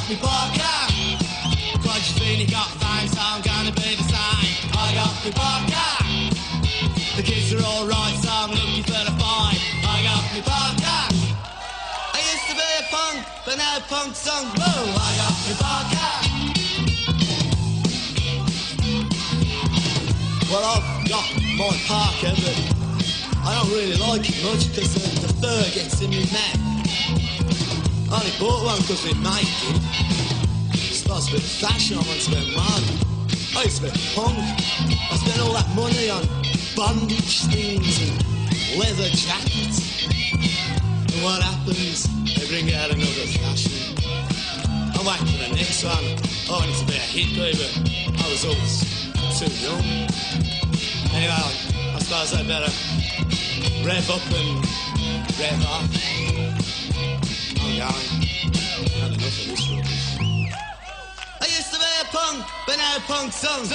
got me podcast. Quadrophenia got fine, so I'm gonna be the same. I got me podcast. The kids are alright, so I'm looking for the fight. I got me podcast. I used to be a punk, but now punk's sung blue. I got me podcast. Well, I've got my Parker, but I don't really like it much because the fur gets in my neck. I only bought one because we make it. It's supposed to be fashion, I want to be man. I used to be punk. I spent all that money on bondage things and leather jackets. And what happens? They bring out another fashion. I'm waiting for the next one. I wanted to be a hippie, but I was always too young. Anyway, I suppose I better rev up and rev off. I'm going. Had enough of this rubbish. I used to be a punk, but now punk's sung.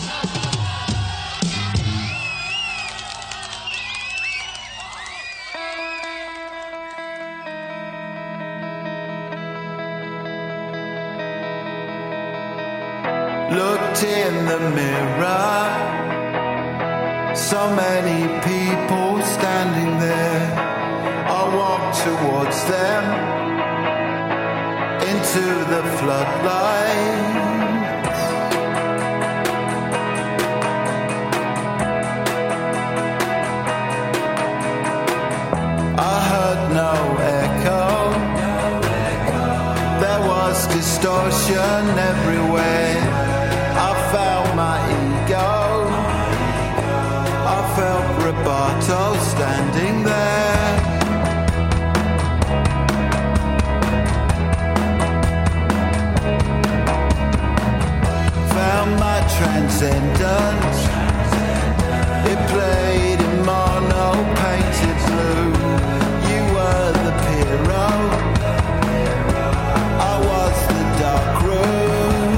Looked in the mirror, so many people standing there. I walked towards them into the floodlights. I heard no echo. There was distortion everywhere. I felt my ego. I felt Roboto standing there. Found my transcendence. It played in mono painted blue. You were the hero. I was the dark room.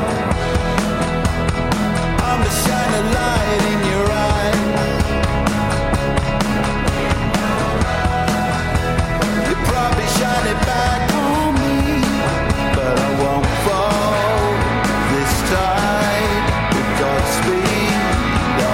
I'm the shining light in your eye. You probably shine it back on me, but I won't fall this time. With Godspeed,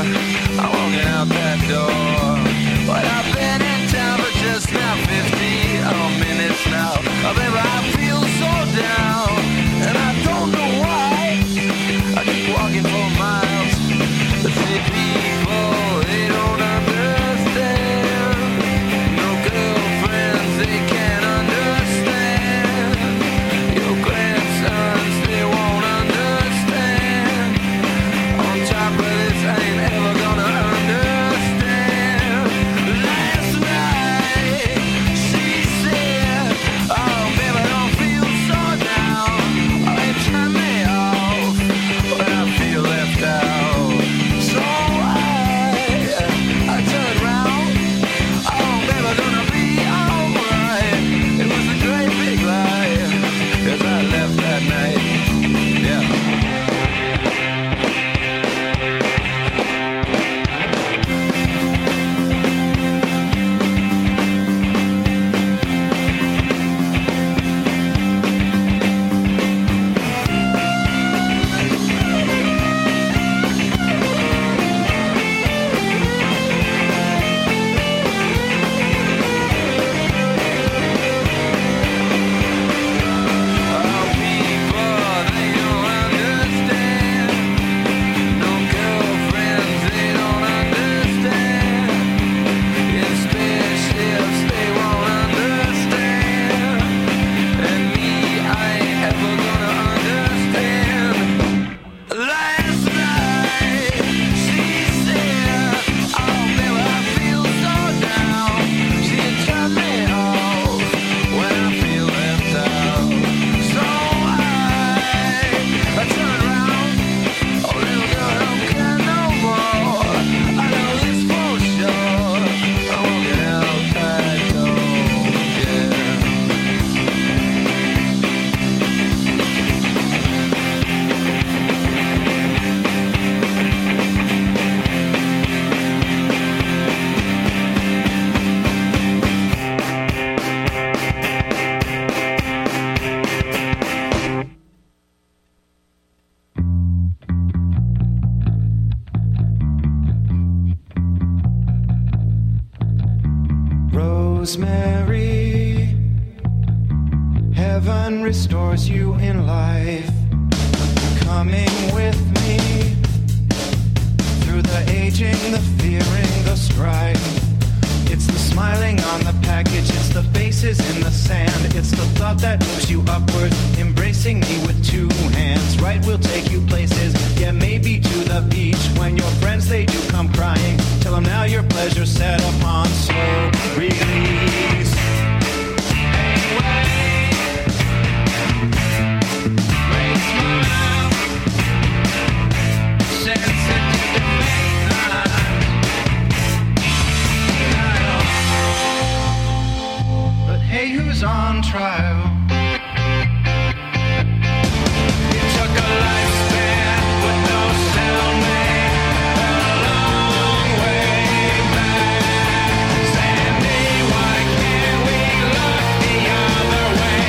I'm walking out that door. But I've been in town for just now 50 minutes now. Oh, baby, I feel so down, and I don't know why. I keep walking for miles. The city people, they don't understand. No girlfriends, they can't understand. Your grandsons, they won't understand. On top of this, I ain't ever gonna understand. Last night, she said, oh, baby, I don't feel so down. Oh, they turn me off when I feel left out. So I turned round. Oh, baby, gonna be alright. It was a great big lie as I left that night. Yeah. Rosemary, heaven restores you in life. Coming with me through the aging, the fearing, the strife. It's the smiling on the package, it's the faces in the sand. It's the thought that moves you upward, embracing me with two hands. Right, we'll take you places, yeah, maybe to the beach. When your friends, they do come crying, tell them now your pleasure's set upon slow release. Hey, who's on trial? He took a lifespan with no cellmate, a long way back. Sandy, why can't we look the other way?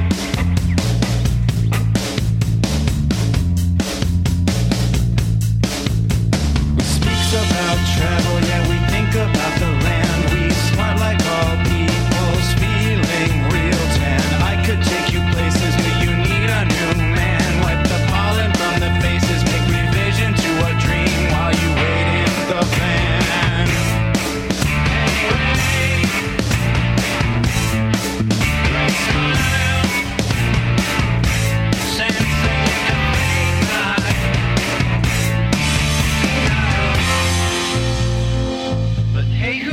We speaks about travel, yeah, we think about the land. We smart like all people's feeling real tan. I could take you places, do you need a new man? Wipe the pollen from the faces, make revision to a dream while you wait in the van. Great smile, sensing midnight. But hey,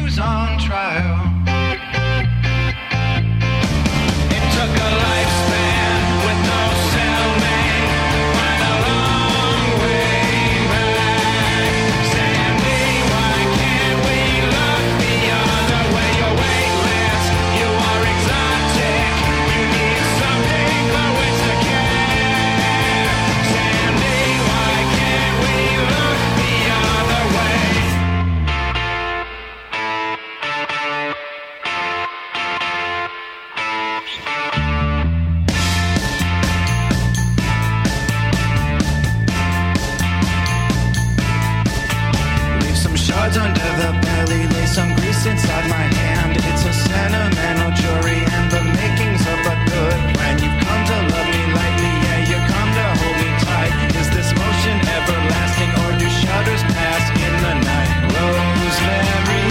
cards under the belly, lay some grease inside my hand. It's a sentimental jury and the makings of a good plan. You've come to love me lightly, yeah, you come to hold me tight. Is this motion everlasting or do shudders pass in the night? Rosemary,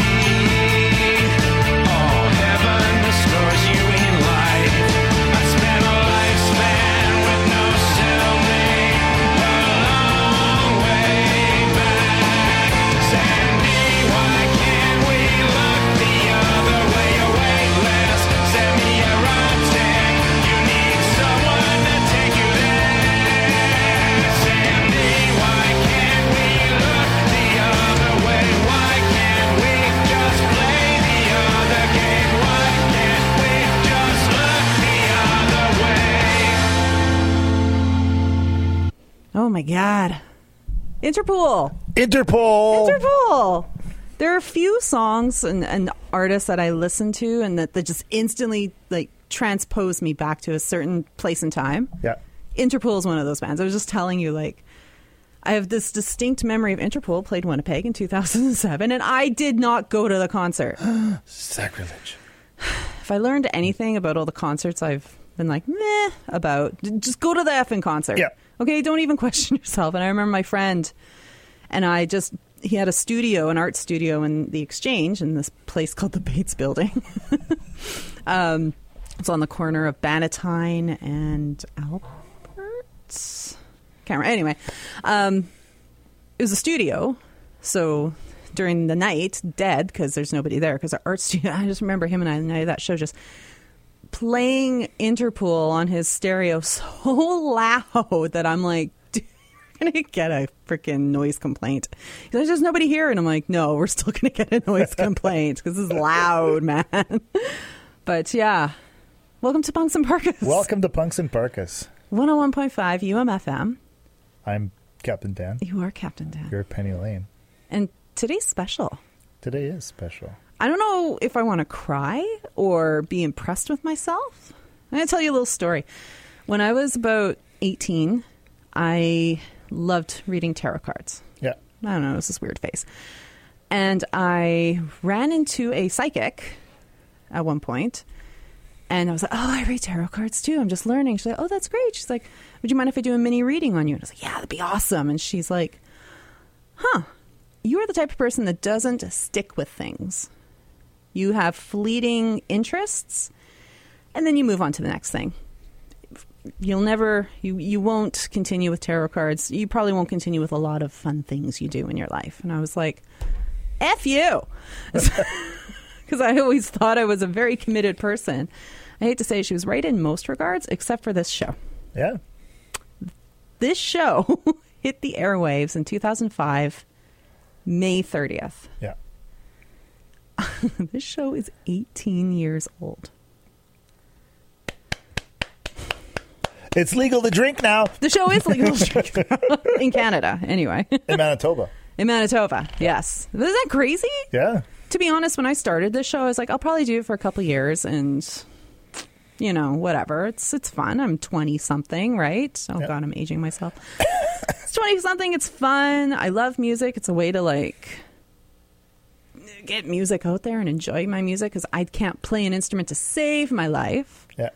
oh heaven restores you in life. I spent a lifespan with no cellmate, a long way back. Sandy, why can't we look the other way? You're weightless, send me a rod stick. You need someone to take you there. Sandy, why can't we look the other way? Why can't we just play the other game? Why can't we just look the other way? Oh my God. Interpol. Interpol. There are a few songs and artists that I listen to and that just instantly like transpose me back to a certain place and time. Yeah. Interpol is one of those bands. I was just telling you, like, I have this distinct memory of Interpol played Winnipeg in 2007, and I did not go to the concert. Sacrilege. If I learned anything about all the concerts I've been like, meh, about, just go to the effing concert. Yeah. Okay, don't even question yourself. And I remember my friend, and he had a studio, an art studio in the Exchange in this place called the Bates Building. It's on the corner of Bannatyne and Albert. Can't remember. Anyway, it was a studio. So during the night, dead because there's nobody there because our art studio. I just remember him and I, the night of that show, just playing Interpol on his stereo so loud that I'm like, dude, you're gonna get a freaking noise complaint. He's like, there's nobody here, and I'm like, no, we're still gonna get a noise complaint because it's loud, man. But yeah, welcome to Punks and Parkas. Welcome to Punks and Parkas. 101.5 UMFM. I'm Captain Dan. You are Captain Dan. You're Penny Lane. And today's special. Today is special. I don't know if I want to cry or be impressed with myself. I'm going to tell you a little story. When I was about 18, I loved reading tarot cards. Yeah. I don't know, it was this weird face. And I ran into a psychic at one point, and I was like, oh, I read tarot cards too. I'm just learning. She's like, oh, that's great. She's like, would you mind if I do a mini reading on you? And I was like, yeah, that'd be awesome. And she's like, you are the type of person that doesn't stick with things. You have fleeting interests, and then you move on to the next thing. You'll never, you won't continue with tarot cards. You probably won't continue with a lot of fun things you do in your life. And I was like, F you. Because I always thought I was a very committed person. I hate to say she was right in most regards, except for this show. Yeah. This show hit the airwaves in 2005, May 30th. Yeah. This show is 18 years old. It's legal to drink now. The show is legal to drink in Canada, anyway. In Manitoba. In Manitoba, yes. Isn't that crazy? Yeah. To be honest, when I started this show, I was like, I'll probably do it for a couple of years and, you know, whatever. It's fun. I'm 20-something, right? Oh, yep. God, I'm aging myself. It's 20-something. It's fun. I love music. It's a way to, like, get music out there and enjoy my music because I can't play an instrument to save my life. Yeah.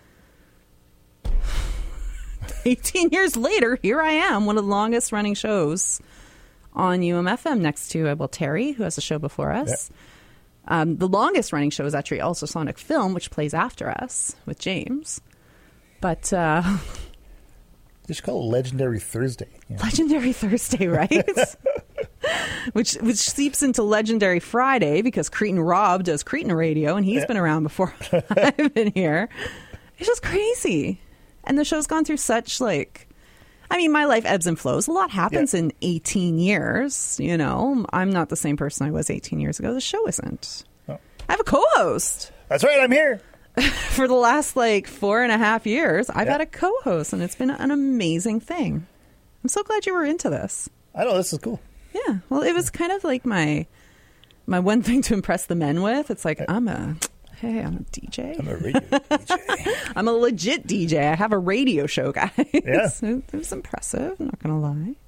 18 years later, here I am, one of the longest running shows on UMFM next to, Terry, who has a show before us. Yeah. The longest running show is actually also Sonic Film, which plays after us with James. But You should call it Legendary Thursday. Yeah. Legendary Thursday, right? which seeps into Legendary Friday because Cretin Rob does Cretin Radio, and he's been around before I've been here. It's just crazy. And the show's gone through such, like, I mean, my life ebbs and flows. A lot happens in 18 years, you know. I'm not the same person I was 18 years ago. The show isn't. Oh. I have a co-host. That's right, I'm here. For the last, 4.5 years, I've had a co-host, and it's been an amazing thing. I'm so glad you were into this. I know, this is cool. Yeah. Well, it was kind of like my one thing to impress the men with. It's like, I'm a DJ. I'm a radio DJ. I'm a legit DJ. I have a radio show, guys. Yeah. So it was impressive. I'm not going to lie. Yeah,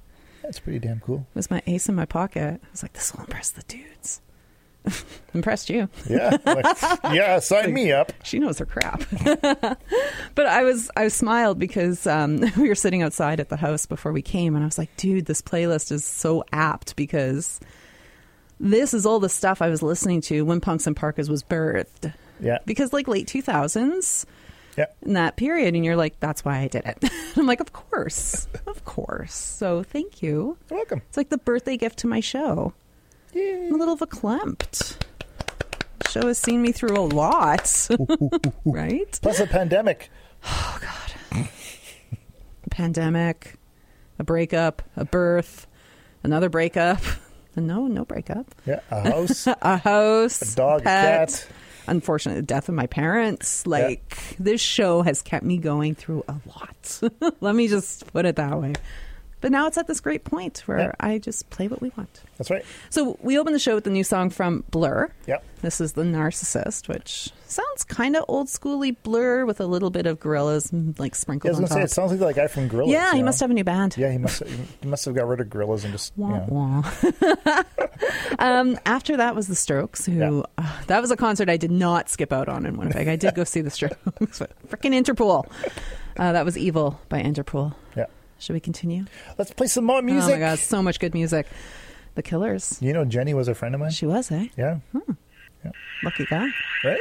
That's pretty damn cool. It was my ace in my pocket. I was like, this will impress the dudes. Impressed you. Yeah. Yeah, sign me up. She knows her crap. But I smiled because we were sitting outside at the house before we came, and I was like, dude, this playlist is so apt because this is all the stuff I was listening to when Punks and Parkas was birthed. Yeah. Because like late 2000s, Yeah. in that period, and you're like, that's why I did it. I'm like, of course. So thank you. You're welcome. It's like the birthday gift to my show. Yay. I'm a little verklempt. The show has seen me through a lot. Right? Plus a pandemic. Oh, God. A pandemic, a breakup, a birth, another breakup. No breakup. Yeah, a house. A house. A dog, a pet. cat. Unfortunately, the death of my parents. Like, this show has kept me going through a lot. Let me just put it that way. But now it's at this great point where I just play what we want. That's right. So we open the show with the new song from Blur. Yep. This is The Narcissist, which sounds kind of old schooly Blur with a little bit of Gorillaz like sprinkled Yeah, I was on going top. to say, it sounds like the guy from Gorillaz. Yeah, he you know? must have a new band. Yeah, he must have got rid of Gorillaz and just, Wah, wah. After that was the Strokes, who that was a concert I did not skip out on in Winnipeg. I did go see the Strokes. Freaking Interpol. That was Evil by Interpol. Yeah. Should we continue? Let's play some more music. Oh my God, so much good music. The Killers. You know, Jenny was a friend of mine. She was, eh? Yeah. Lucky guy. Right?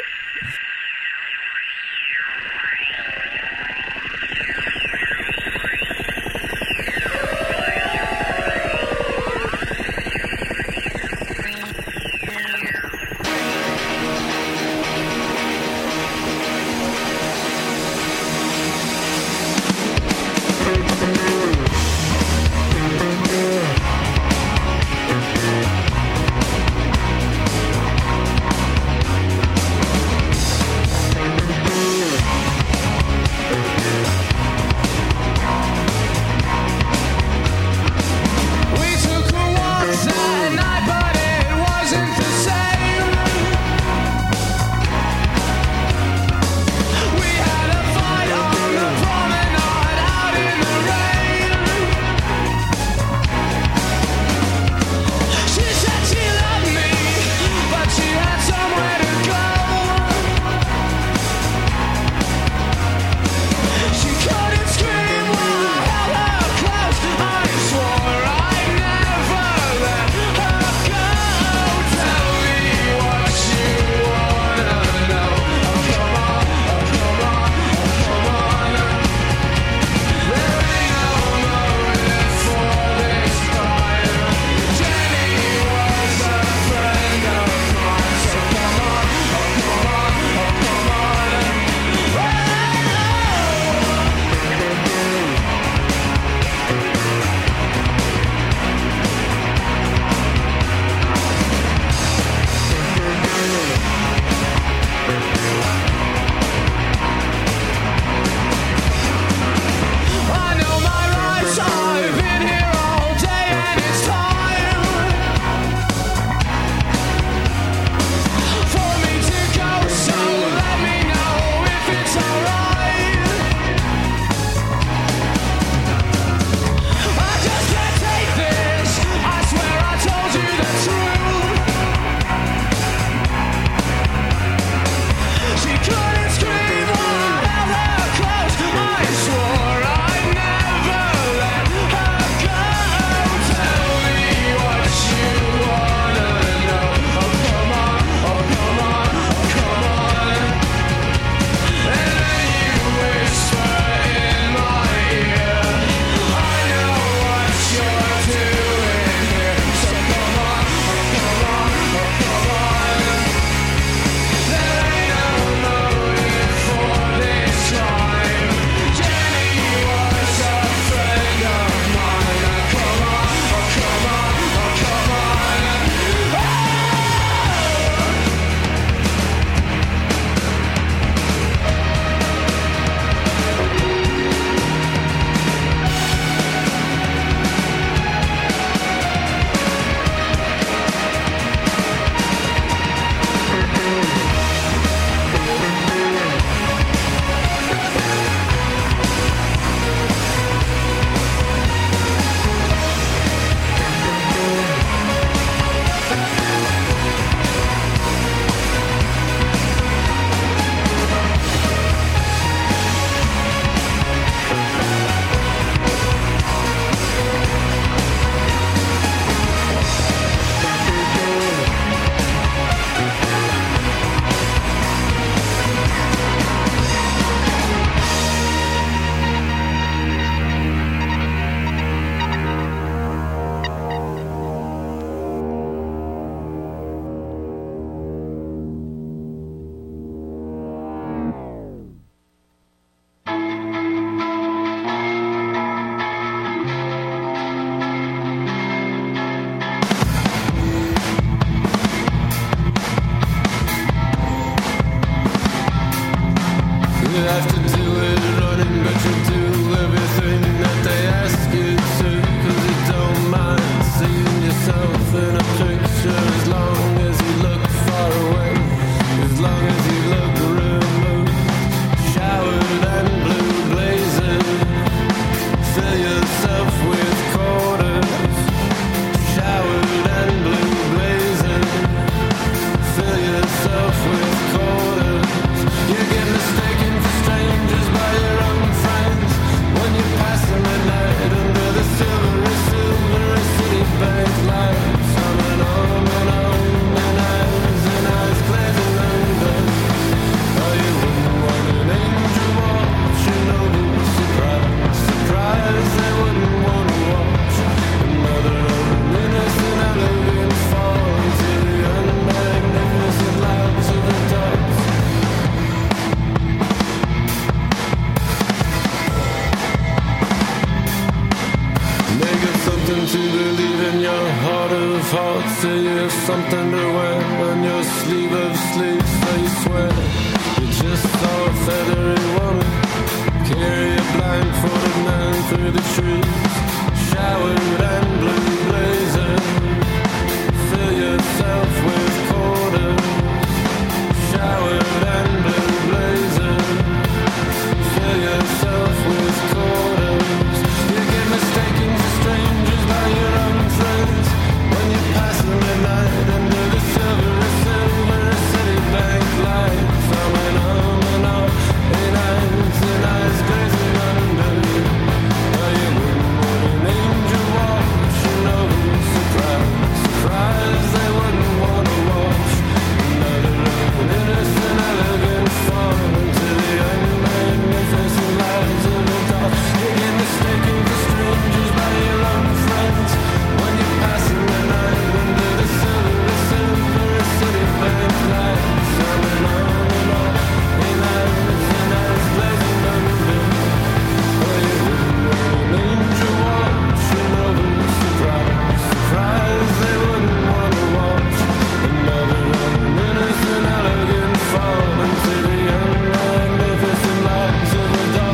something to wear on your sleeve of sleeves, so you swear you just saw a feathery woman carry a blindfolded man through the trees, showered and blue blazer. Fill yourself with quarters, showered and blue blazer. Fill yourself with quarters. You get mistaken for strangers by your own friends when you pass them at night under the silver Citibank lights. On and on, in eyes gazing under. Oh, you wouldn't want an angel watching over. Surprise, surprise, they wouldn't want to watch another innocent, elegant fall into the magnificent lives of a doll. You get mistaken for strangers by your own friends when you're passing the night under the silver Citibank lights. On and on, in eyes blazing under. Oh, you wouldn't want an angel watching over. Surprise, surprise, they wouldn't want to watch another innocent, elegant fall into the magnificent lives of a doll.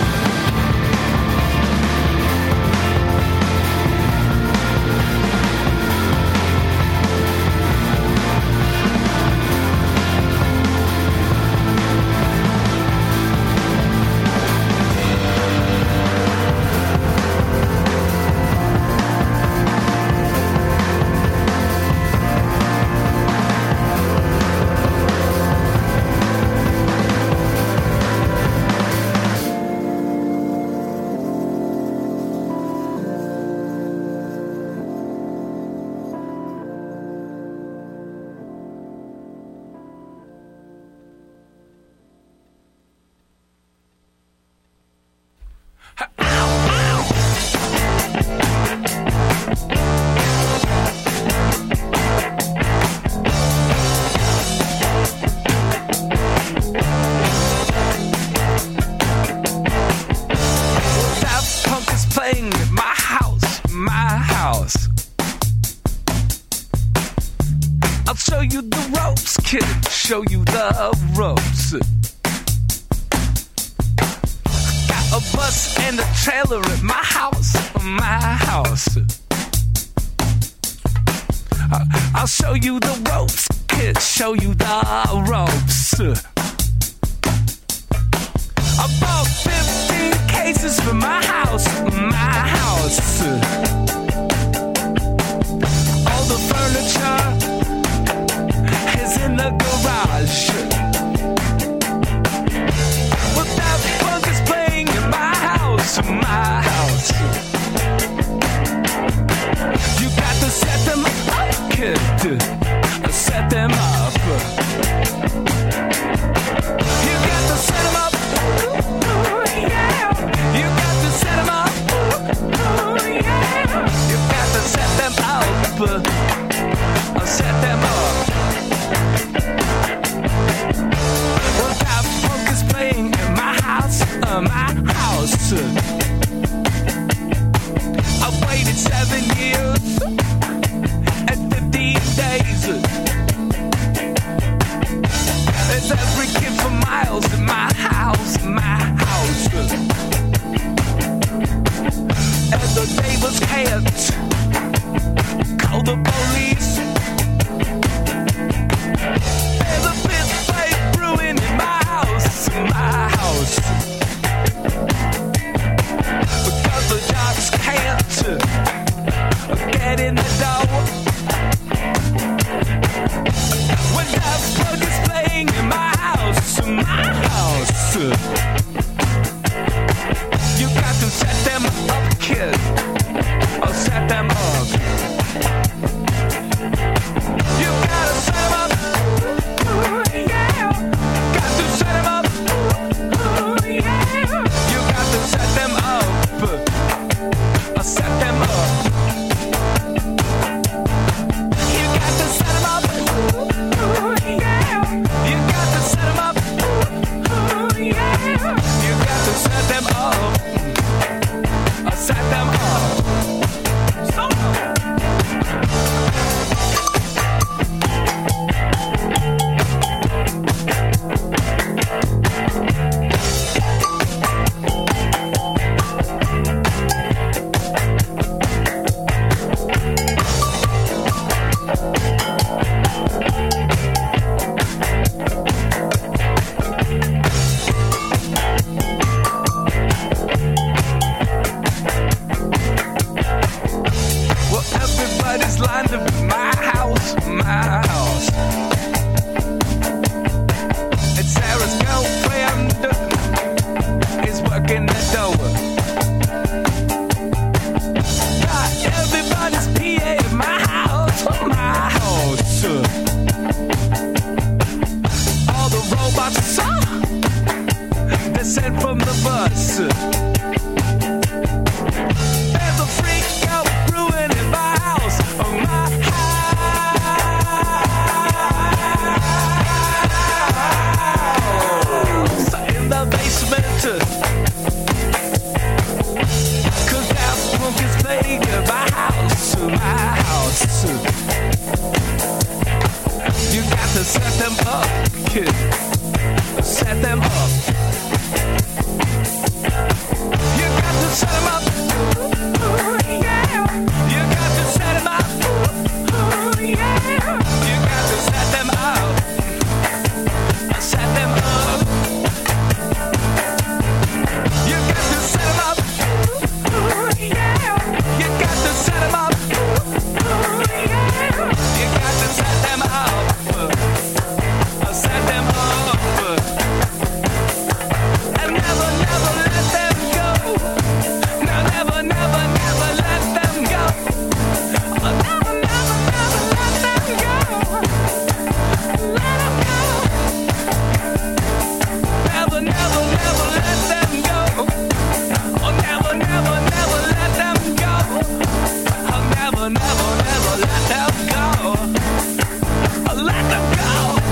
Daft Punk is playing at my house, my house. I'll show you the ropes, kid, show you the ropes. Got a bus and a trailer at my house, my house. I'll show you the ropes, kid, show you the ropes. I bought 15 cases for my house, my house. All the furniture is in the garage. Well, that punk is playing in my house, my house. You got to set them up, kid. Set them up. You got to set them up. Yeah. You got to set them up. Yeah. You got to set them up. kid. Set them up. You got to set them up. You got to set them up. You got to set them up. Set them up. You got to set them up. You got to set them up. You got to set them up. Set them up. And never, never let them go. No, never, never, never let them go. Oh, never, never, never let them go. Let them go. Never, never, never let them go. Oh, never, never, never let them go. Oh, never, never, never let them go. Oh, let them go.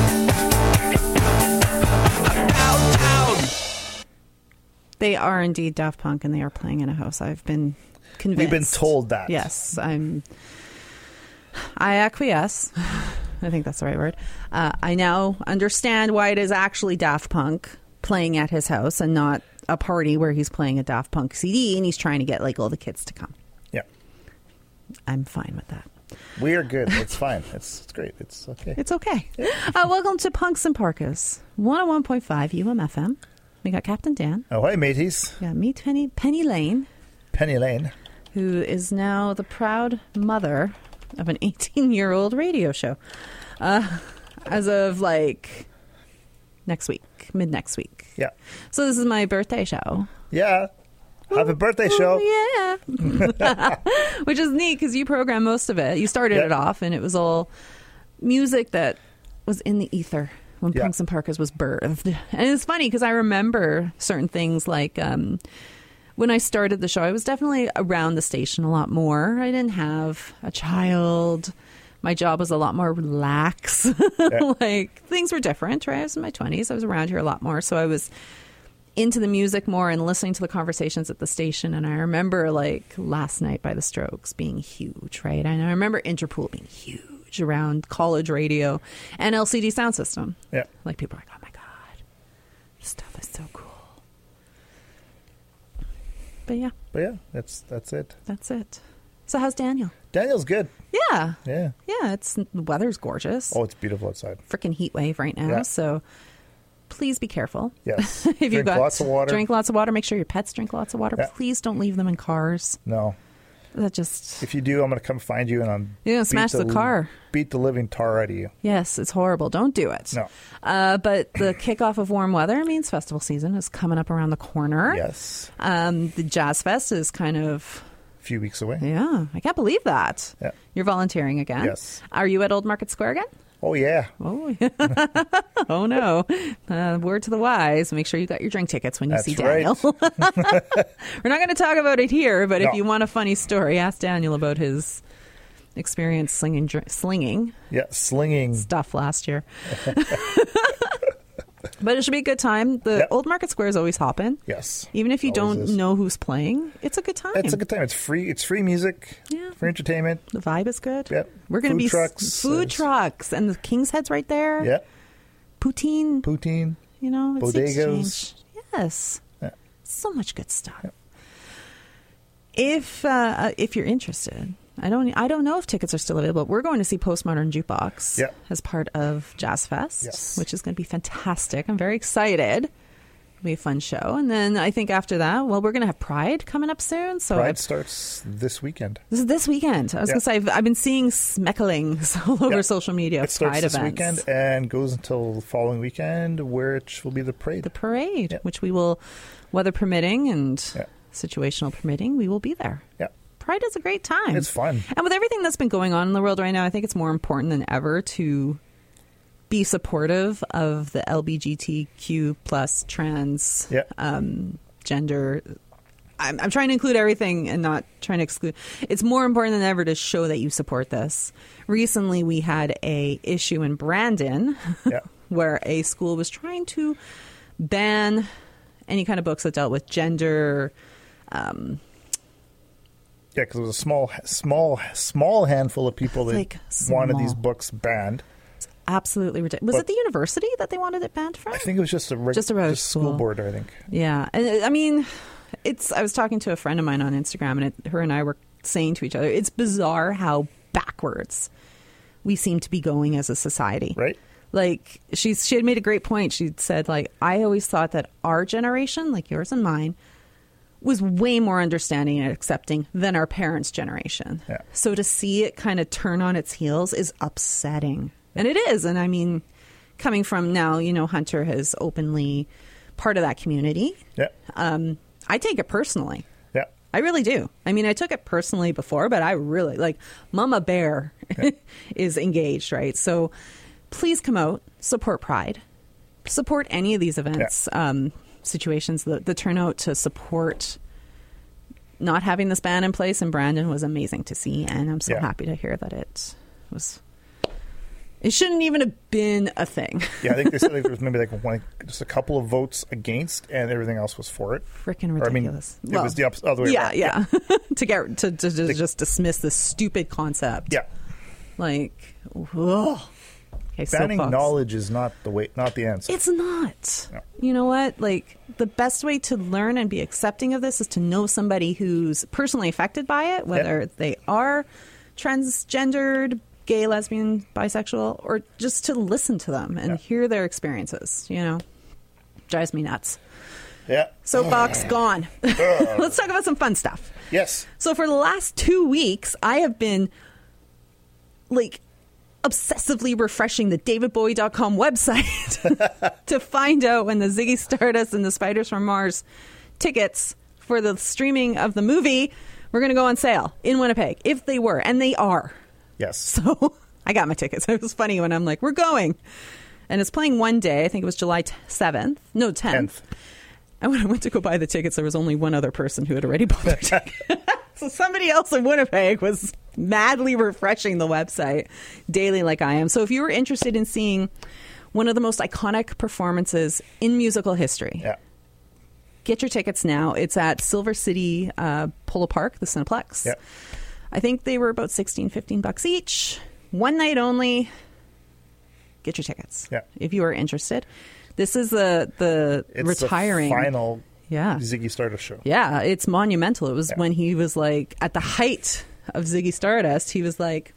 Downtown. They are indeed Daft Punk, and they are playing in a house. I've been convinced. We've been told that. Yes, I acquiesce. I think that's the right word. I now understand why it is actually Daft Punk playing at his house and not a party where he's playing a Daft Punk CD and he's trying to get like all the kids to come. Yeah. I'm fine with that. We are good. It's fine. It's great. It's okay. It's okay. Welcome to Punks and Parkas, 101.5 UMFM. We got Captain Dan. Oh, hi, mateys. We got me, Penny Lane, Penny Lane. who is now the proud mother of an 18-year-old radio show. As of like next week, mid next week. Yeah. So this is my birthday show. Yeah. Happy birthday show. Yeah. Which is neat because you programmed most of it. You started it off and it was all music that was in the ether when Punks and Parkas was birthed. And it's funny because I remember certain things like when I started the show, I was definitely around the station a lot more. I didn't have a child. My job was a lot more relaxed. Like things were different, right? I was in my 20s. I was around here a lot more. So I was into the music more and listening to the conversations at the station. And I remember like Last Night by the Strokes being huge, right? And I remember Interpol being huge around college radio and LCD sound system. Yeah. Like people are like, oh my God, this stuff is so cool. But yeah, that's it. that's it. So how's Daniel? Daniel's good. Yeah. Yeah. Yeah, the weather's gorgeous. Oh, it's beautiful outside. Freaking heat wave right now. Yeah. So please be careful. Yes. If you've Drink got lots of water. Drink lots of water. Make sure your pets drink lots of water. Yeah. Please don't leave them in cars. No. That just If you do, I'm going to come find you and I'm you're gonna smash the car. Beat the living tar out of you. Yes, it's horrible. Don't do it. No. But the kickoff of warm weather means festival season is coming up around the corner. Yes. The Jazz Fest is kind of A few weeks away. I can't believe that. Yeah. You're volunteering again. Yes. Are you at Old Market Square again? Oh, yeah. Oh, oh no. Word to the wise. Make sure you got your drink tickets when you That's see Daniel. right. We're not going to talk about it here, but No. if you want a funny story, ask Daniel about his experience slinging Yeah, slinging. stuff last year. But it should be a good time. The Yep. Old Market Square is always hopping. Yes. Even if you Always don't is. know who's playing, it's a good time. It's a good time. It's free. It's free music. Yeah. Free entertainment. The vibe is good. Yep. We're going to Food be trucks. food trucks, and the King's Head's right there. Yeah. Poutine. Poutine. You know, it's the Bodegas. exchange. Yes. Yeah. So much good stuff. If you're interested, I don't know if tickets are still available. We're going to see Postmodern Jukebox Yeah. as part of Jazz Fest, Yes. which is going to be fantastic. I'm very excited. It'll be a fun show. And then I think after that, well, we're going to have Pride coming up soon. So Pride starts this weekend. this is this weekend. I was Yeah. going to say, I've been seeing smecklings all over Yeah. social media. It starts Pride this events. weekend and goes until the following weekend, which will be the parade. The parade, Yeah. which we will, weather permitting and Yeah. situational permitting, we will be there. Yeah. Pride is a great time. It's fun. And with everything that's been going on in the world right now, I think it's more important than ever to be supportive of the LGBTQ plus trans Yeah. gender. I'm trying to include everything and not trying to exclude. It's more important than ever to show that you support this. Recently, we had a issue in Brandon Yeah. where a school was trying to ban any kind of books that dealt with gender. Yeah, because it was a small handful of people that Like, wanted these small. books banned. absolutely ridiculous. Was it the university that they wanted it banned from? I think it was just a Just school board, I think. Yeah. And I mean, I was talking to a friend of mine on Instagram, and her and I were saying to each other, it's bizarre how backwards we seem to be going as a society. Right. Like, she had made a great point. She said, like, I always thought that our generation, like yours and mine, was way more understanding and accepting than our parents' generation. Yeah. So to see it kind of turn on its heels is upsetting. And it is. And I mean, coming from now, Hunter is openly part of that community. Yeah. I take it personally. Yeah. I really do. I mean, I took it personally before, but I really, like, Mama Bear is engaged, right? So please come out, support Pride, support any of these events, situations. The turnout to support not having this ban in place in Brandon was amazing to see, and I'm so happy to hear that it was. It shouldn't even have been a thing. Yeah, I think they said there was maybe just a couple of votes against, and everything else was for it. Freaking ridiculous. It was the other way around. Yeah. to just dismiss this stupid concept. Yeah. Like, ugh. Okay, banning soapbox. knowledge is not the answer. It's not. No. You know what? Like, the best way to learn and be accepting of this is to know somebody who's personally affected by it, whether they are transgendered, gay, lesbian, bisexual, or just to listen to them and hear their experiences. Drives me nuts. Yeah. Soapbox gone. Let's talk about some fun stuff. Yes. So for the last 2 weeks, I have been like obsessively refreshing the davidbowie.com website to find out when the Ziggy Stardust and the Spiders from Mars tickets for the streaming of the movie were going to go on sale in Winnipeg, if they were, and they are. Yes. So I got my tickets. It was funny when I'm like, we're going. And it's playing one day. I think it was July 7th. No, 10th. And when I went to go buy the tickets, there was only one other person who had already bought their ticket. So somebody else in Winnipeg was madly refreshing the website daily like I am. So if you were interested in seeing one of the most iconic performances in musical history, get your tickets now. It's at Silver City Polo Park, the Cineplex. Yeah. I think they were about $15 each. One night only. Get your tickets if you are interested. This is the retiring. The final Yeah. Ziggy Stardust show. Yeah, it's monumental. It was when he was like at the height of Ziggy Stardust, he was like,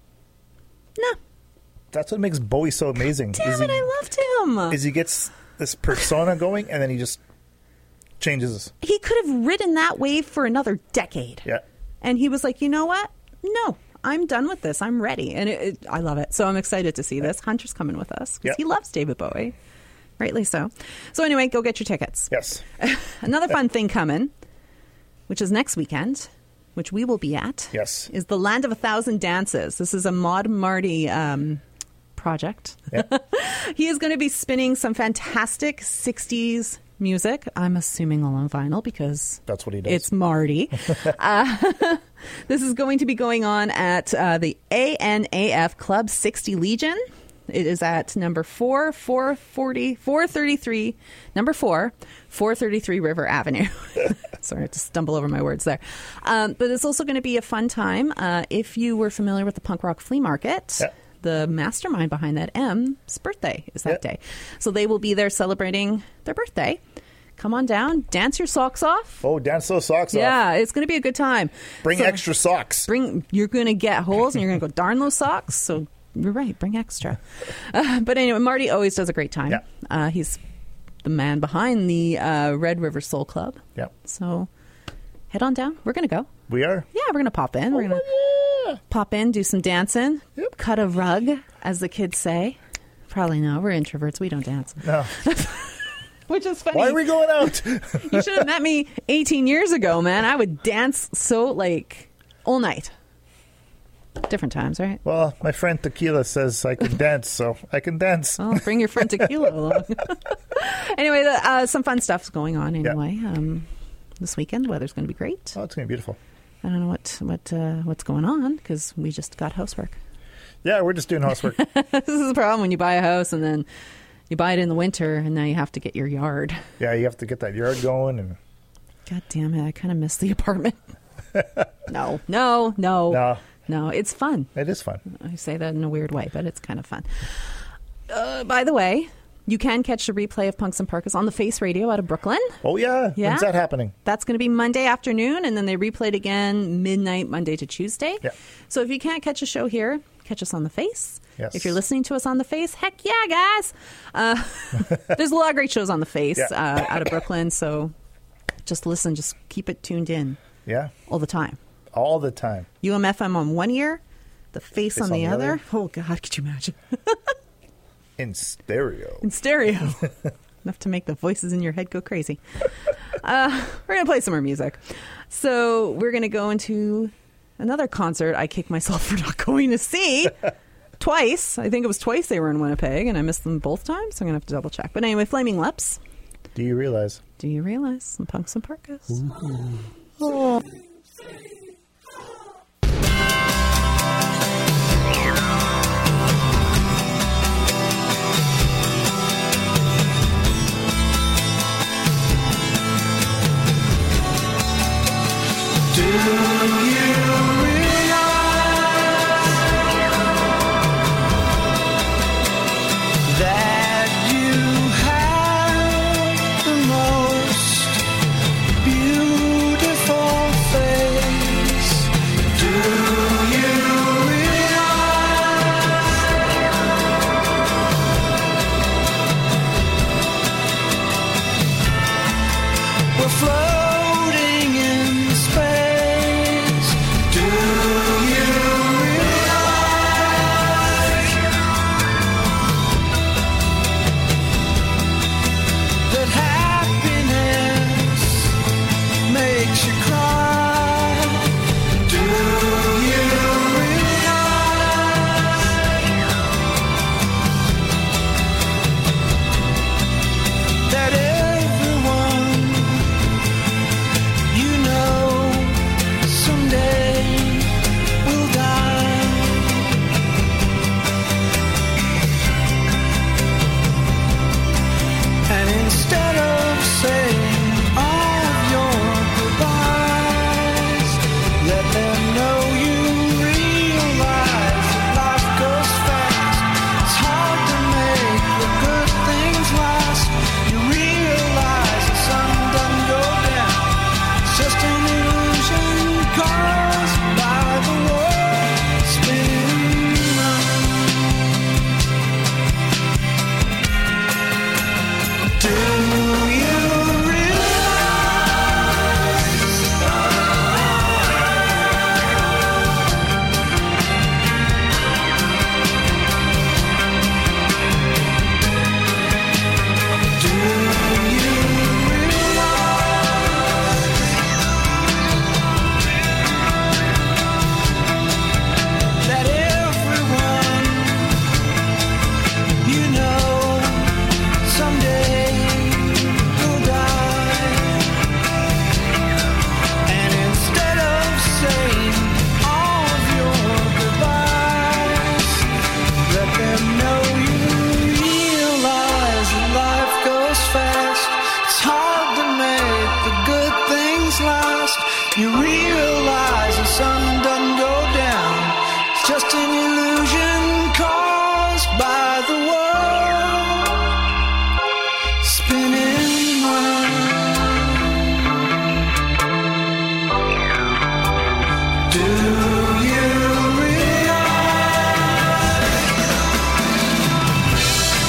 no. That's what makes Bowie so amazing. Damn it, I loved him. Is he gets this persona going and then he just changes. He could have ridden that wave for another decade. Yeah. And he was like, you know what? No, I'm done with this. I'm ready. And I love it. So I'm excited to see this. Hunter's coming with us because he loves David Bowie. Rightly so. So anyway, go get your tickets. Yes. Another fun thing coming, which is next weekend, which we will be at, is the Land of 1,000 Dances. This is a Maud Marty project. Yeah. He is going to be spinning some fantastic 60s music. I'm assuming all on vinyl because that's what he does. It's Marty. This is going to be going on at the ANAF Club 60 Legion. It is at number 433 River Avenue. Sorry, I had to stumble over my words there. But it's also going to be a fun time. If you were familiar with the punk rock flea market, the mastermind behind that, M's birthday is that day. So they will be there celebrating their birthday. Come on down, dance your socks off. Oh, dance those socks off. Yeah, it's going to be a good time. Bring extra socks. You're going to get holes and you're going to go darn those socks. So you're right, bring extra. But anyway, Marty always does a great time. Yeah. He's the man behind the Red River Soul Club. Yeah. So head on down. We're going to go. We are? Yeah, we're going to pop in. We're going to pop in, do some dancing, cut a rug, as the kids say. Probably no, we're introverts. We don't dance. No. Which is funny. Why are we going out? You should have met me 18 years ago, man. I would dance all night. Different times, right? Well, my friend Tequila says I can dance, so I can dance. Oh, bring your friend Tequila along. Anyway, some fun stuff's going on anyway. This weekend, weather's going to be great. Oh, it's going to be beautiful. I don't know what's going on because we just got housework. Yeah, we're just doing housework. This is the problem when you buy a house and then you buy it in the winter and now you have to get your yard. Yeah, you have to get that yard going. And God damn it, I kind of miss the apartment. No, it's fun. It is fun. I say that in a weird way, but it's kind of fun. by the way, you can catch a replay of Punks and Parkas on the Face Radio out of Brooklyn. Oh, yeah. Yeah. When's that happening? That's going to be Monday afternoon, and then they replay it again midnight Monday to Tuesday. Yeah. So if you can't catch a show here, catch us on the Face. Yes. If you're listening to us on the Face, heck yeah, guys. There's a lot of great shows on the Face out of Brooklyn, so just listen, just keep it tuned in Yeah. all the time. All the time. UMFM on one ear, the Face on the other. other. Oh, God, could you imagine? In stereo. In stereo. Enough to make the voices in your head go crazy. We're going to play some more music. So we're going to go into another concert I kick myself for not going to see twice. I think it was twice they were in Winnipeg, and I missed them both times. So I'm going to have to double check. But anyway, Flaming Lips. Do you realize? Do you realize? Some Punks and Parkas. Oh. Do you realize that you have the most beautiful face? Do you realize we're floating in space? Do you realize that happiness makes you cry? Do you realize that everyone you know someday will die? And instead of saying all of your goodbyes, let them know you realize that life goes fast. It's hard to make the good things last. You realize the sun doesn't go down. It's just an illusion caused by the world spinning round. Do you that everyone you know someday will die? And instead of saying all of your goodbyes, let them know you realize that life goes fast. It's hard to make the good things last. You realize the sun doesn't go down. It's just an illusion caused by the world spinning round. Do you realize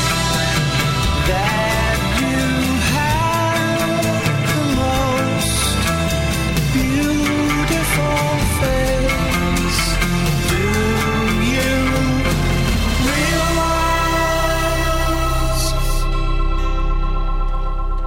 that you have the most beautiful face? Do you realize?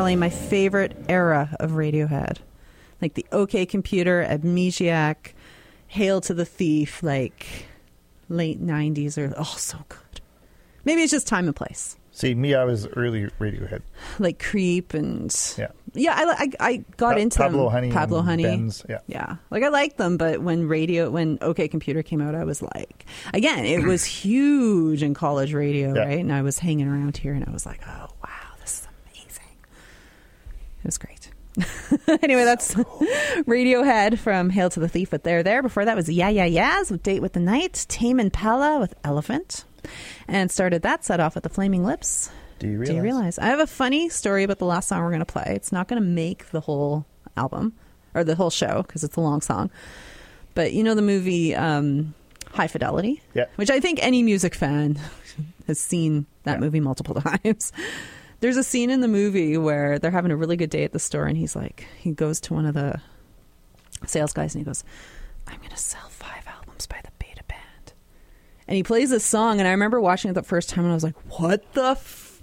Valley, my favorite era of Radiohead. Like the OK Computer, Amnesiac, Hail to the Thief, like late 90s or so good. Maybe it's just time and place. See, me, I was early Radiohead. Like Creep and Yeah. I got into Pablo them. Honey. Pablo and Honey. Benz, yeah. Yeah. Like I liked them, but when OK Computer came out, I was like, again, it was huge in college radio, Yeah. right? And I was hanging around here and I was like, oh, wow, this is amazing. It was great. Anyway, that's Radiohead from Hail to the Thief with There There. Before that was Yeah Yeah Yeahs with Date with the Night, Tame Impala with Elephant, and started that set off with the Flaming Lips. Do you realize? I have a funny story about the last song we're going to play. It's not going to make the whole album or the whole show because it's a long song. But you know the movie High Fidelity? Yeah. Which I think any music fan has seen that movie multiple times. There's a scene in the movie where they're having a really good day at the store and he goes to one of the sales guys and he goes, I'm going to sell 5 albums by the Beta Band. And he plays this song and I remember watching it the first time and I was like, what the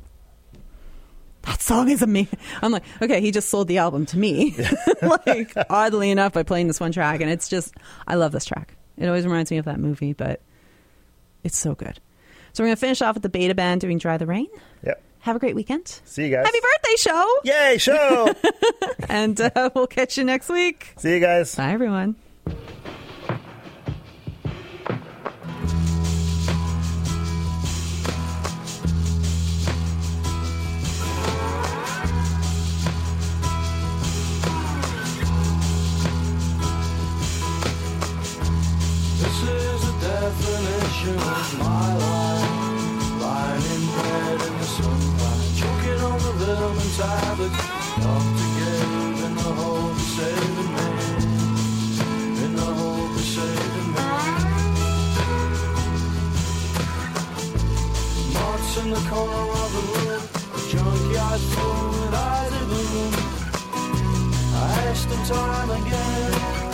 that song is amazing. I'm like, okay, he just sold the album to me. Like, oddly enough, by playing this one track. And it's just, I love this track. It always reminds me of that movie, but it's so good. So we're going to finish off with the Beta Band doing Dry the Rain. Yep. Have a great weekend. See you guys. Happy birthday, show. Yay, show. And we'll catch you next week. See you guys. Bye, everyone. This is the definition of my life. Lying in bed in the sunlight, choking on the vitamin tablets. Doctor gave in the hope of saving me. In the hope of saving me. Marks in the corner of the room, a junkyard full with eyes of gloom. I asked him time again.